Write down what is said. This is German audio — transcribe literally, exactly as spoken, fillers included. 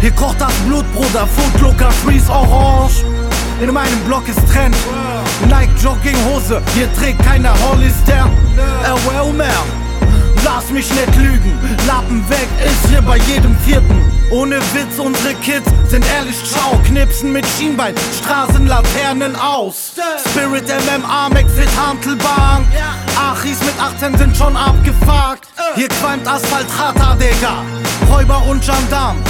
Hier kocht das Blut, Bruder, Footlooker, Freeze Orange. In meinem Block ist Trend, Nike Jogginghose, hier trägt keiner Hollister. Äh, well, mehr, lass mich nicht lügen, Lappen weg ist hier bei jedem Vierten. Ohne Witz, unsere Kids sind ehrlich schau, knipsen mit Schienbein, Straßenlaternen aus. Spirit, M M A, McFit, Hantelbank, Achis mit achtzehn sind schon abgefuckt. Hier qualmt Asphalt, Rata, Digga, Räuber und Gendarm.